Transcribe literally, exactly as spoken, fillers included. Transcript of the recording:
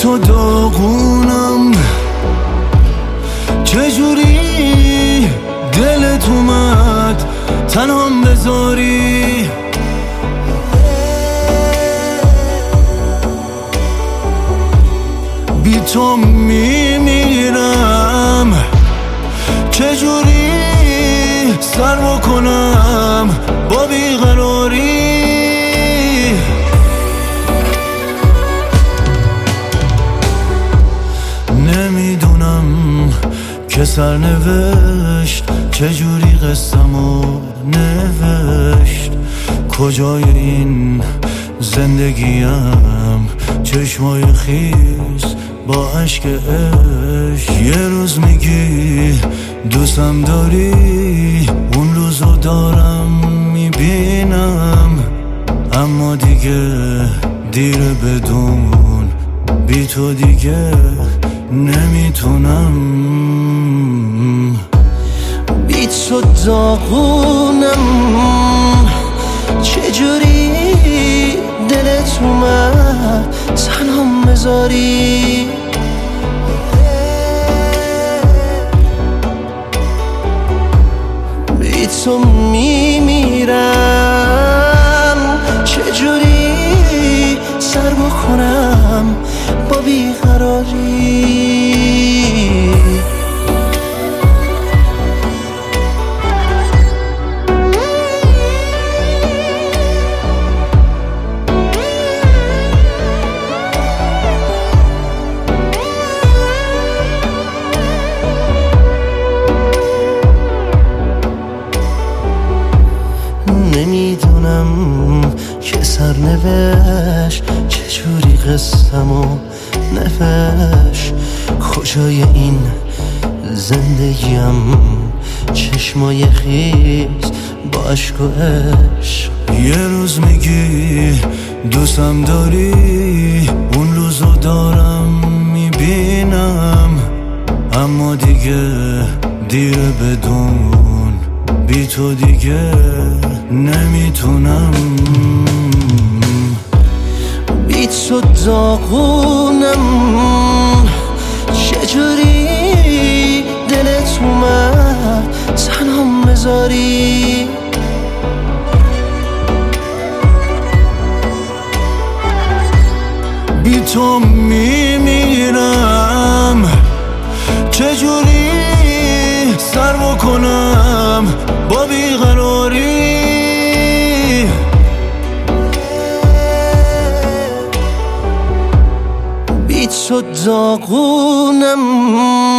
تو داغونم، چجوری دلت اومد تنهام بذاری؟ بی تو میمیرم، چجوری سر بکنم با بیقراری؟ نمیدونم که سرنوشت چجوری قصه‌مو نوشت، کجای این زندگیم چشمای خیس با عشق عشق. یه روز میگی دوستم داری، اون روزو دارم میبینم، اما دیگه دیره بدون، بی تو دیگه نمیتونم. بی تو داغونم، چجوری دلت اومد تنهام بذاری؟ بی تو میمیرم، چجوری سر بکنم با بیقراری؟ نمیدونم که سرنوشت چجوری قصه‌مو نوشت، کجای این زندگیم چشمای خیس با عشق و عشق. یه روز میگی دوستم داری، اون روزو دارم میبینم، اما دیگه دیره بدون، بی تو دیگه نمیتونم. بی تو داغونم، چجوری دلت اومد تنهام بذاری؟ بی تو میمیرم، چجوری سر بکنم با بیقراری؟ بی تو داغونم،